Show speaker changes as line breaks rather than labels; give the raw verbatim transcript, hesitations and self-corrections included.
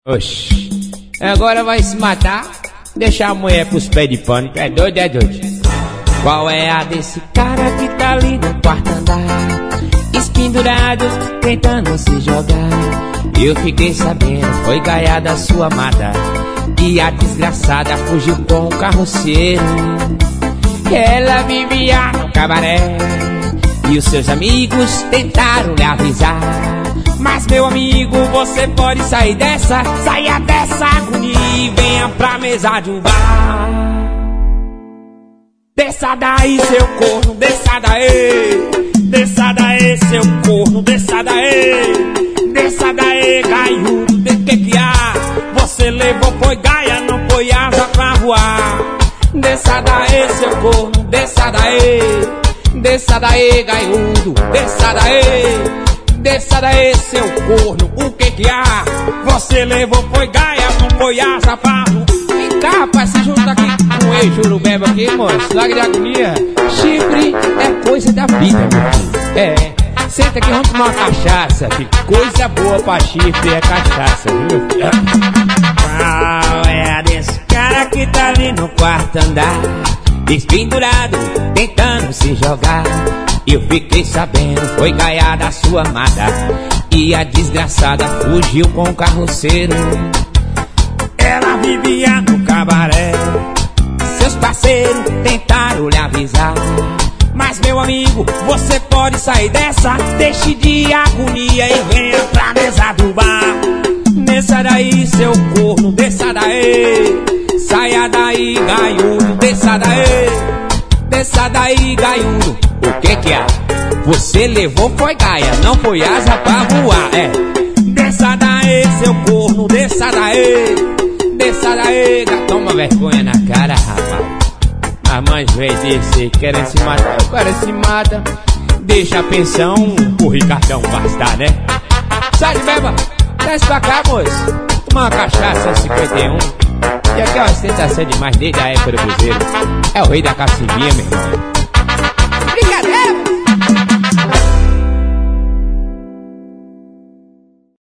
Oxi, agora vai se matar? Deixar a mulher pros pés de pano. É doido, é doido. Qual é a desse cara que tá ali no quarto andar, espendurado, tentando se jogar? Eu fiquei sabendo, foi gaia da sua amada, e a desgraçada fugiu com o carroceiro. Ela vivia no cabaré, e os seus amigos tentaram lhe avisar. Mas meu amigo, você pode sair dessa, saia dessa agonia e venha pra mesa de um bar. Desça daí, seu corno, desça daí, desça daí, seu corno, desça daí, desça daí, gaiudo, de que que há? Você levou, foi gaia, não foi asa pra voar. Desça daí, seu corno, desça daí, desça daí, gaiudo, desça daí, desça daí, seu corno, o que que há? Você levou, foi gaia, não foi asa pra voar. Vem cá, rapaz, se junta aqui com o ex-jurubeba aqui, moço. Larga de agonia. Chifre é coisa da vida, meu filho. É, senta aqui, vamos tomar uma cachaça. Que coisa boa pra chifre é cachaça, viu, meu filho? Qual é a desse cara que tá ali no quarto andar, despendurado, tentando se jogar? Eu fiquei sabendo, foi gaia da sua amada, e a desgraçada fugiu com o carroceiro. Ela vivia no cabaré, seus parceiros tentaram lhe avisar. Mas meu amigo, você pode sair dessa, deixe de agonia e venha pra mesa do bar. Desça daí, seu corno, desça daí, saia daí, gaiudo, desça daí, desça daí, gaiudo. O que que é? Você levou, foi gaia, não foi asa pra voar. É, desça daí, seu corno, desça daí, desça daí, toma vergonha na cara, rapaz. A mãe veio desse, querem se matar, o cara se mata. Deixa a pensão pro Ricardão gastar, né? Sai de beba, desce pra cá, moço. Toma uma cachaça cinquenta e um. E aqui é uma ostentação demais desde a época do Cruzeiro. É o rei da cacimbinha, meu irmão.